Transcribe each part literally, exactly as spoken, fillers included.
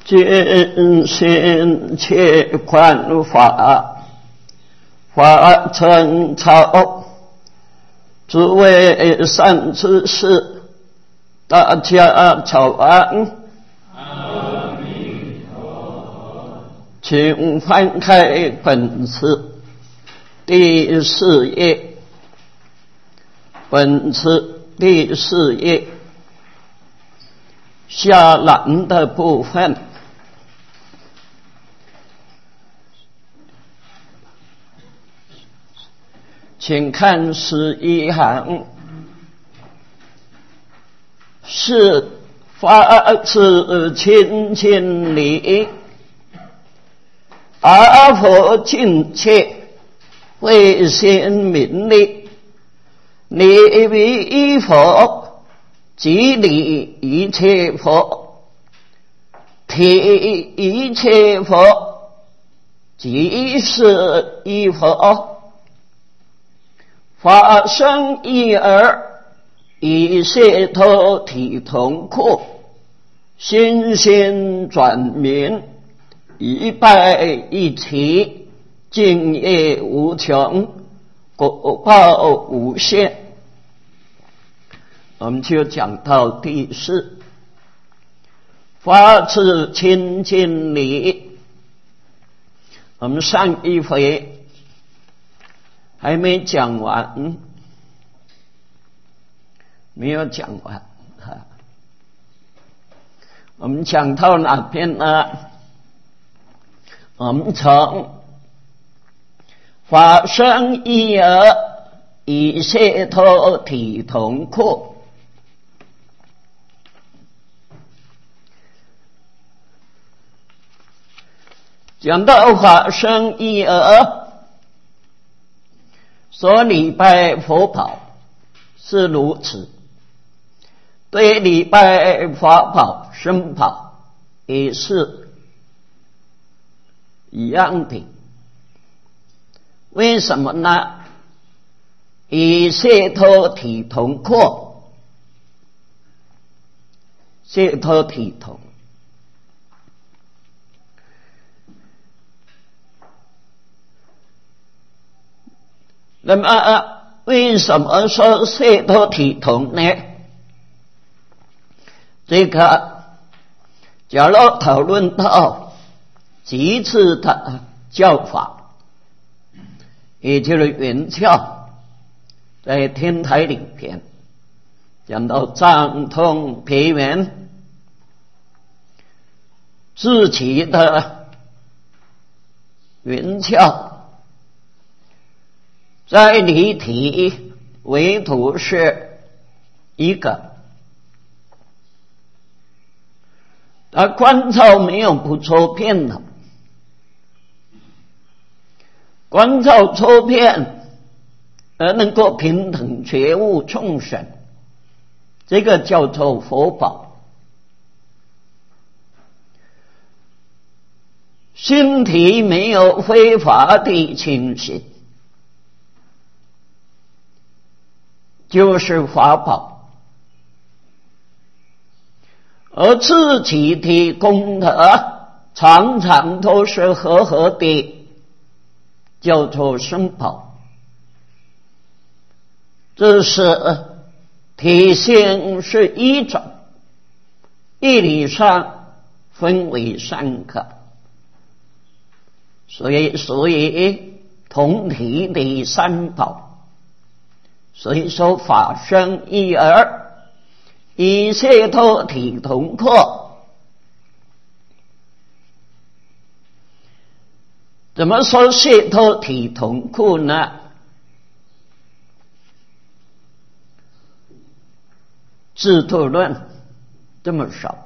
见贤且宽法，法成草，诸位善知识，大家早安。 阿弥陀。 请翻开本次第四页，本次第四页下栏的部分，请看十一行，是发自清净理，阿佛尽切慧心明理，理为一佛，即理一切佛，体一切佛，即是一佛。法身一而，以解脱体同阔，心心转明，一拜一齐，敬业无穷，果报无限。我们就讲到第四，发自清净理。我们上一回还没讲完，没有讲完啊。我们讲到哪边呢？我们从法身一而，以解脱体同阔。讲到法身一而，所礼拜佛宝是如此，对礼拜法宝身宝也是一样的。为什么呢？以解脱体同阔，解脱体同。那么为什么说解脱体同呢？这个假如讨论到极致的教法，也就是圆教，在天台里边讲到藏通别圆，自己的圆教在离体唯独是一个，而观照没有不错片的，观照错片而能够平等觉悟众生，这个叫做佛宝。心体没有非法的情形，就是法宝，而自己的功德常常都是和合的，叫做身宝。这是体性是一种，义理上分为三个，所以所以同体的三宝。所以说法身一而，以解脱体同阔。怎么说解脱体同阔呢？自度论这么说，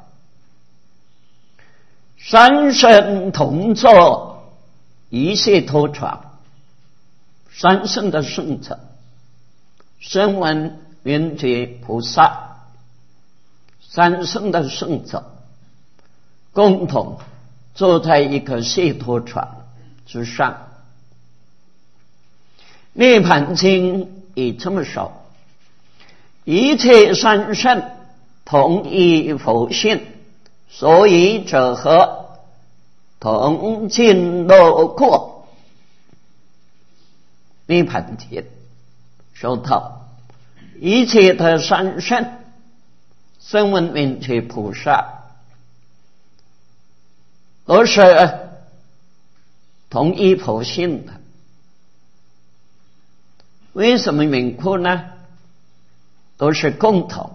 三身同坐，一解脱床。三身的圣者声闻缘觉菩萨，三圣的圣者共同坐在一个解脱床之上。涅盘经也这么说，一切三圣同一佛性， 所以者何？同尽乐过。涅盘经说到，一切的三圣、声闻缘觉菩萨，都是同一佛性的。为什么缘故呢？都是共同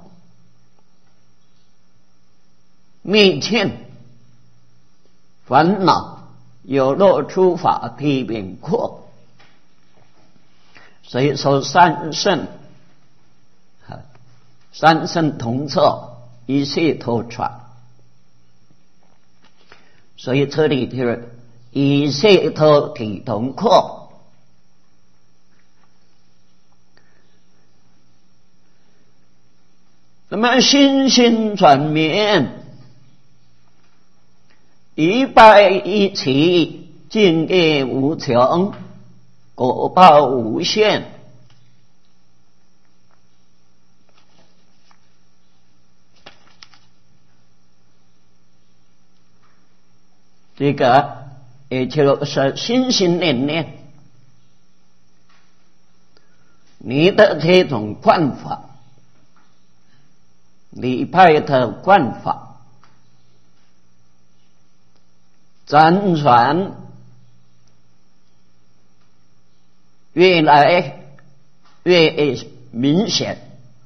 灭尽烦恼有漏诸法的缘故。所以说三圣，三圣同彻，一切同传。所以这里就是一切同体同扩。那么心心转面，一拜一起，境界无穷，果报无限。这个也就是心心念念，你的这种观法，礼拜的观法，辗转越来越明显，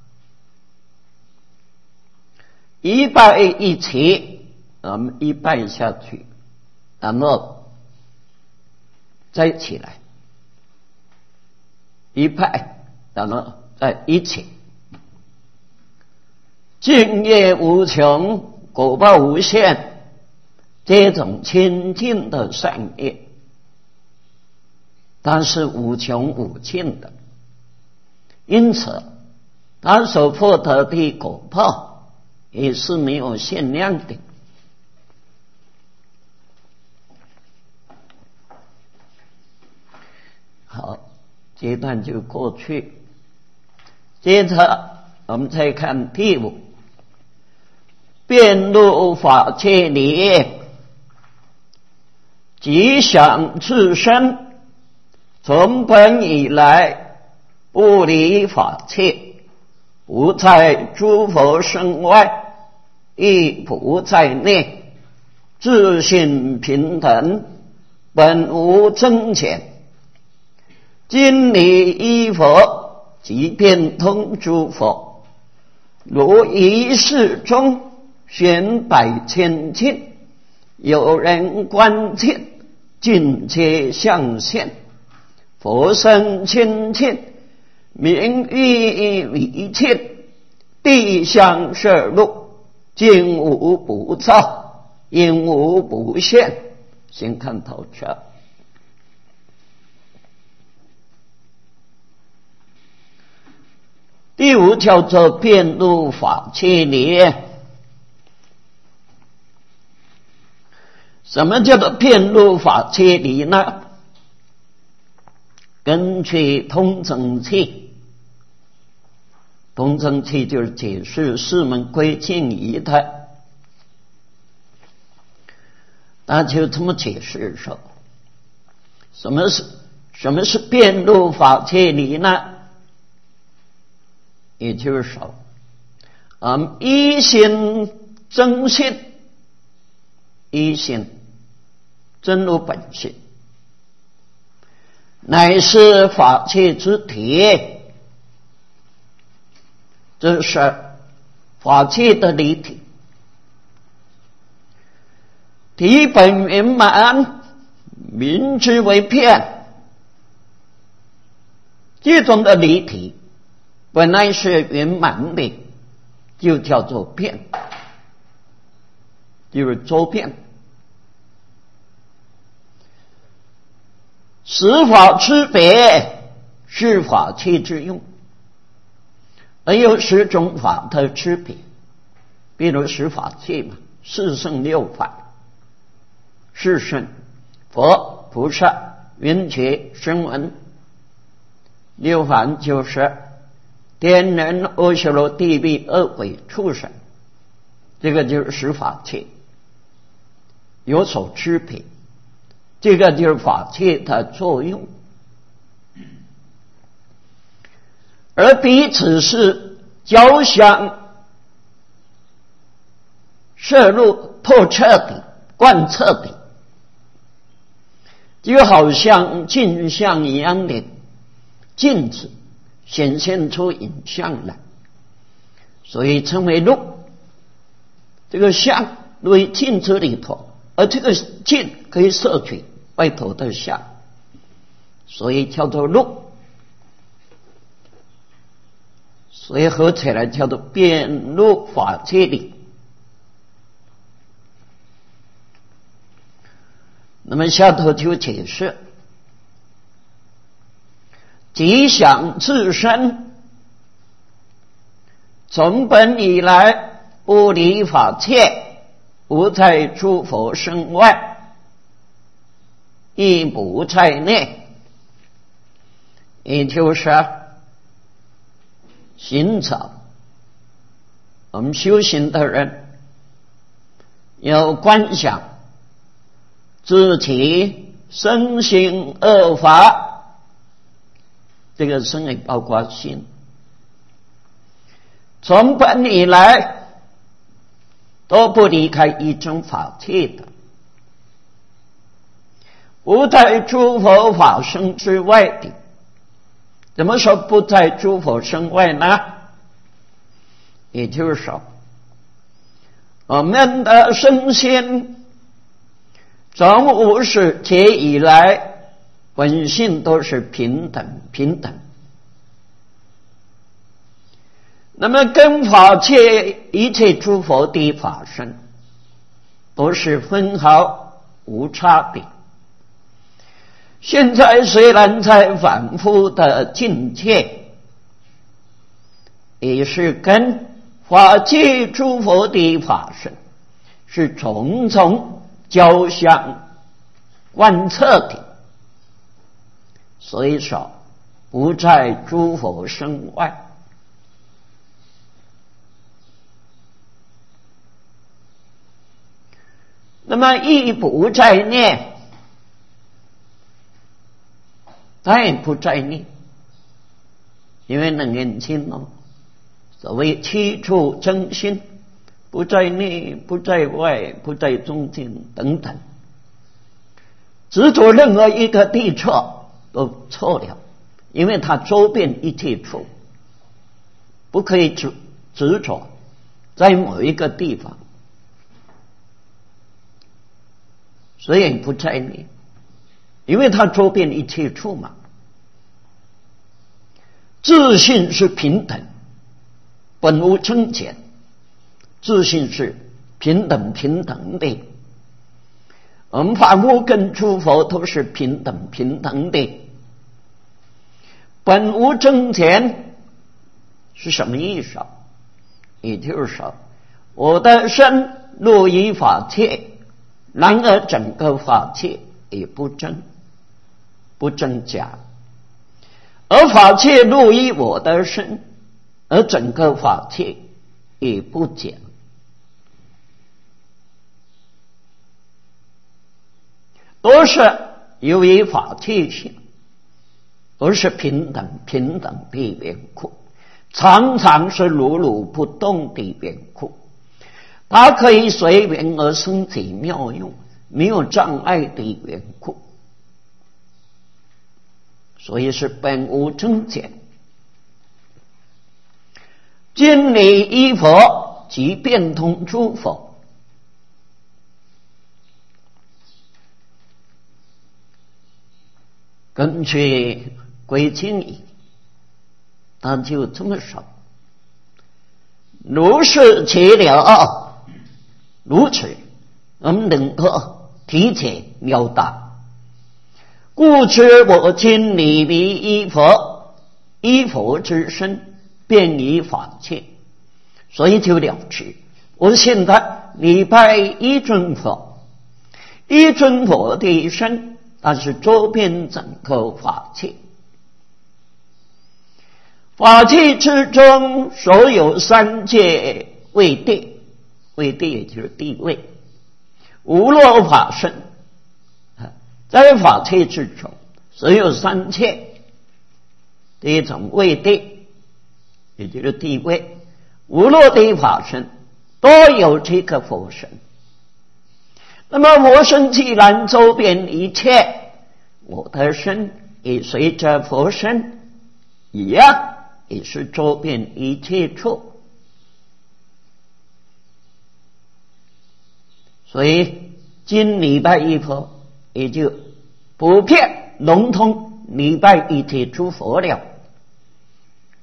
一拜一起，我们一拜下去，然后再起来，一拜，然后再一起。境界无穷，果报无限，这种清净的善业，它是无穷无尽的，因此他所获得的果报也是没有限量的。好，这段就过去。接着我们再看第五，遍入法界里，即想自身，从本以来不离法界，不在诸佛身外，亦不在内，自性平等，本无增减。今礼依佛，即遍通诸佛，如一世中玄百千境，有人观见，尽皆相现。佛身清净，名誉为切，地相摄入，境无不照，应无不现。先看头条。第五叫做遍入法界里。什么叫做遍入法界里呢？根据通证器，通证器就是解释四门归净仪的，那就这么解释说，什么是什么是遍入法界里呢？也就是说，嗯，一心真性，一心真如本性，乃是法界之体，这是法界的理体，体本圆满，名之为遍。这种的理体本来是圆满的，就叫做遍，就是周遍。十法之别，是法界之用，而有十种法的区别。比如十法界嘛，四圣六法，四圣佛、菩萨、缘觉、声闻，六法就是天人、阿修罗、地狱、恶鬼、畜生，这个就是十法界。 有所区别。这个就是法界的作用，而彼此是交相摄入透彻的、贯彻的，就好像镜像一样的镜子显现出影像来，所以称为录。这个像入于镜子里头，而这个镜可以摄取外头的像，所以叫做录，所以合起来叫做遍入法界里。那么下头就解释，即想自身从本以来不离法界，不在诸佛身外，亦不在内。也就是行者，我们修行的人要观想自己身心二法，这个身也包括心，从本以来都不离开一真法界的，不在诸佛法身之外的。怎么说不在诸佛身外呢？也就是说，我们的身心从无始劫以来本性都是平等平等，那么跟法界一切诸佛的法身都是分毫无差别。现在虽然在反复的境界，也是跟法界诸佛的法身是重重交相贯彻的，所以说不在诸佛身外。那么亦不在内，当然不在内，因为能认清哦，所谓七处真心，不在内，不在外，不在中间等等，执着任何一个地错都错了，因为它周遍一切处，不可以执执着在某一个地方，所以不在内，因为它周遍一切处嘛。自性是平等，本无增减，自性是平等平等的。我们法无跟诸佛都是平等平等的，本无增减是什么意思啊？也就是说，我的身入于法界，然而整个法界也不增不增加，而法界入于我的身，而整个法界也不减。都是由于法界性，都是平等平等的缘故，常常是如如不动的缘故，它可以随缘而生起妙用，没有障碍的缘故，所以是本无增减。今理依佛，即变通诸佛。根据归经义，他就这么说：如是解了，如此我们能够体解了达。故知我今礼离依佛，依佛之身便于法界，所以就了知我现在礼拜一尊佛，一尊佛的身，它是周遍整个法界，法界之中所有三界位地，位地也就是地位， 无漏法身，在法界之中，只有三界。第一种位地，也就是地位，无漏地法身都有这个佛身。那么佛身既然周遍一切，我的身也随着佛身一样，也是周遍一切处。所以今礼拜一佛，也就不骗笼统礼拜一切诸佛了。